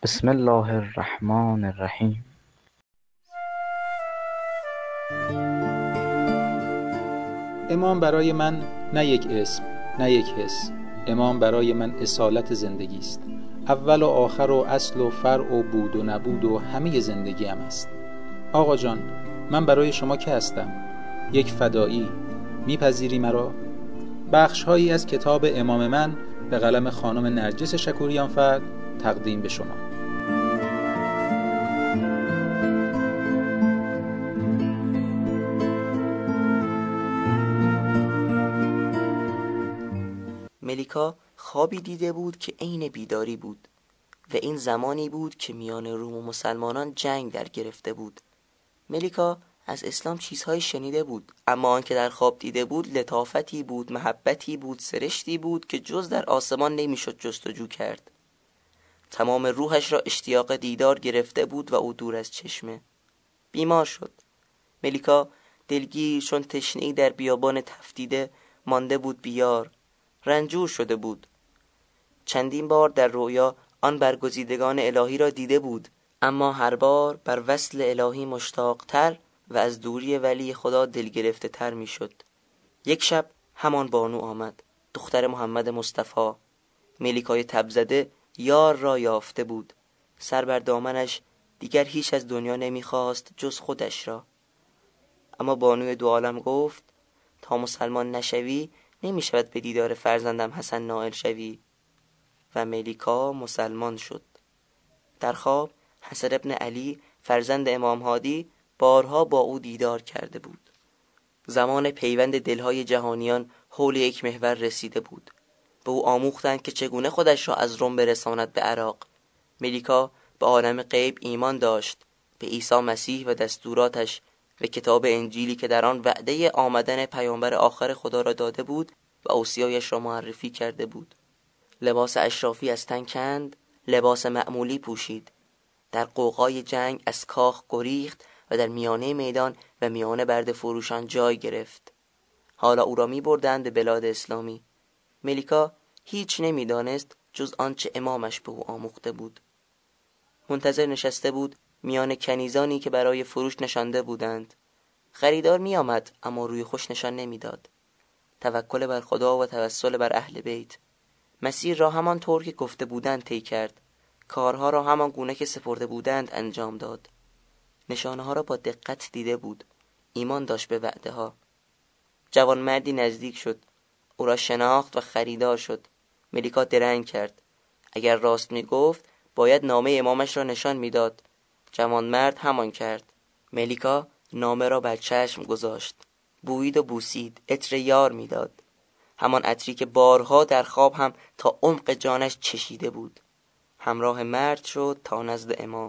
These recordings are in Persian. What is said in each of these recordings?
بسم الله الرحمن الرحیم. امام برای من نه یک اسم، نه یک حس. امام برای من اصالت زندگی است. اول و آخر و اصل و فرع و بود و نبود و همه زندگیم است. آقا جان، من برای شما که هستم؟ یک فدایی. میپذیری مرا؟ بخش‌هایی از کتاب امام من به قلم خانم نرجس شکوریانفر تقدیم به شما. ملیکا خوابی دیده بود که عین بیداری بود و این زمانی بود که میان روم و مسلمانان جنگ در گرفته بود. ملیکا از اسلام چیزهای شنیده بود، اما آن که در خواب دیده بود لطافتی بود، محبتی بود، سرشتی بود که جز در آسمان نمیشد جستجو کرد. تمام روحش را اشتیاق دیدار گرفته بود و او دور از چشمه. بیمار شد. ملیکا دلگیر چون تشنه‌ای در بیابان تفتیده مانده بود بیار. رنجور شده بود. چندین بار در رویا آن برگزیدگان الهی را دیده بود، اما هر بار بر وصل الهی مشتاق‌تر و از دوری ولی خدا دل گرفته تر می شد. یک شب همان بانو آمد، دختر محمد مصطفی. ملیکای تبزده یار را یافته بود. سر بر دامنش دیگر هیچ از دنیا نمی خواست جز خودش را. اما بانوی دو عالم گفت تا مسلمان نشوی نمی شود به دیدار فرزندم حسن نائل شوی. و ملیکا مسلمان شد. در خواب حسن ابن علی فرزند امام هادی بارها با او دیدار کرده بود. زمان پیوند دلهای جهانیان حول یک محور رسیده بود. به او آموختند که چگونه خودش را از روم برساند به عراق. ملیکا به عالم غیب ایمان داشت، به عیسی مسیح و دستوراتش و کتاب انجیلی که در آن وعده آمدن پیامبر آخر خدا را داده بود و اوصیایش را معرفی کرده بود. لباس اشرافی از تن کند، لباس معمولی پوشید. در غوغای جنگ از کاخ گریخت و در میانه میدان و میانه برده فروشان جای گرفت. حالا او را می بردند به بلاد اسلامی. ملیکا هیچ نمی دانست جز آنچه امامش به او آموخته بود. منتظر نشسته بود میان کنیزانی که برای فروش نشانده بودند. خریدار می آمد اما روی خوش نشان نمی داد. توکل بر خدا و توسل بر اهل بیت. مسیر را همان طور که گفته بودند طی کرد. کارها را همان گونه که سپرده بودند انجام داد. نشانه ها را با دقت دیده بود. ایمان داشت به وعده ها. جوان مردی نزدیک شد. او را شناخت و خریدار شد. ملیکا درنگ کرد. اگر راست می گفت باید نامه امامش را نشان می داد. جوان مرد همان کرد. ملیکا نامه را بر چشم گذاشت. بویید و بوسید. عطر یار می داد. همان عطری که بارها در خواب هم تا عمق جانش چشیده بود. همراه مرد شد تا نزد امام.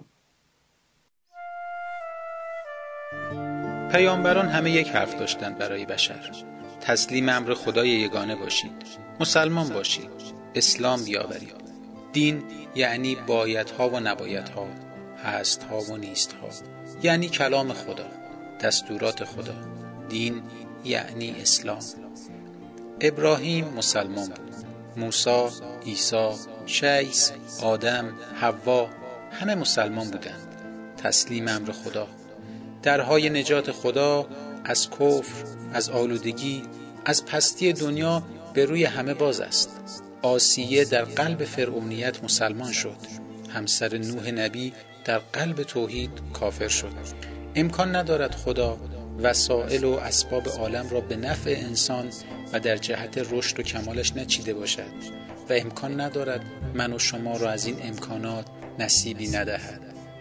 پیامبران همه یک حرف داشتند برای بشر: تسلیم امر خدای یگانه باشید، مسلمان باشید، اسلام بیاورید. دین یعنی بایدها و نبایدها، هستها و نیستها، یعنی کلام خدا، دستورات خدا. دین یعنی اسلام. ابراهیم مسلمان بود. موسی، عیسی، شیس، آدم، حوا همه مسلمان بودند. تسلیم امر خدا. درهای نجات خدا از کفر، از آلودگی، از پستی دنیا به روی همه باز است. آسیه در قلب فرعونیت مسلمان شد. همسر نوح نبی در قلب توحید کافر شد. امکان ندارد خدا وسائل و اسباب عالم را به نفع انسان و در جهت رشد و کمالش نچیده باشد و امکان ندارد من و شما را از این امکانات نصیبی ندهد.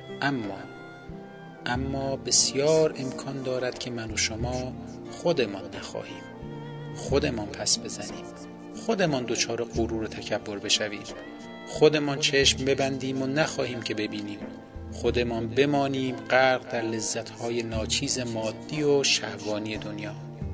اما بسیار امکان دارد که من و شما خودمان نخواهیم، خودمان پس بزنیم، خودمان دچار غرور و تکبر بشویم، خودمان چشم ببندیم و نخواهیم که ببینیم، خودمان بمانیم غرق در لذت‌های ناچیز مادی و شهوانی دنیا.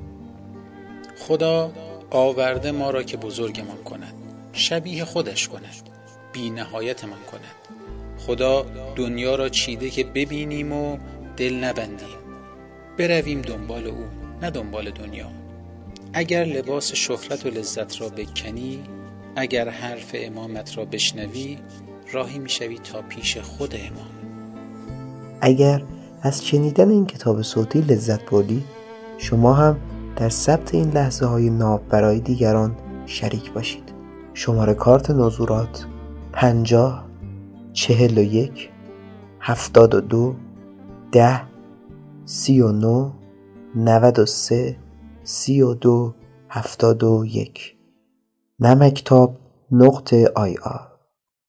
خدا آورده ما را که بزرگمان کند، شبیه خودش کند، بی نهایتمان کند. خدا دنیا را چیده که ببینیم و دل نبندیم، برویم دنبال او نه دنبال دنیا. اگر لباس شهرت و لذت را بکنی، اگر حرف امامت را بشنوی، راهی میشوی تا پیش خود امام. اگر از شنیدن این کتاب صوتی لذت بردید، شما هم در ثبت این لحظه های ناب برای دیگران شریک باشید. شماره کارت نزورات 50 41 72 10 39 93 32 71 نمکتاب.ir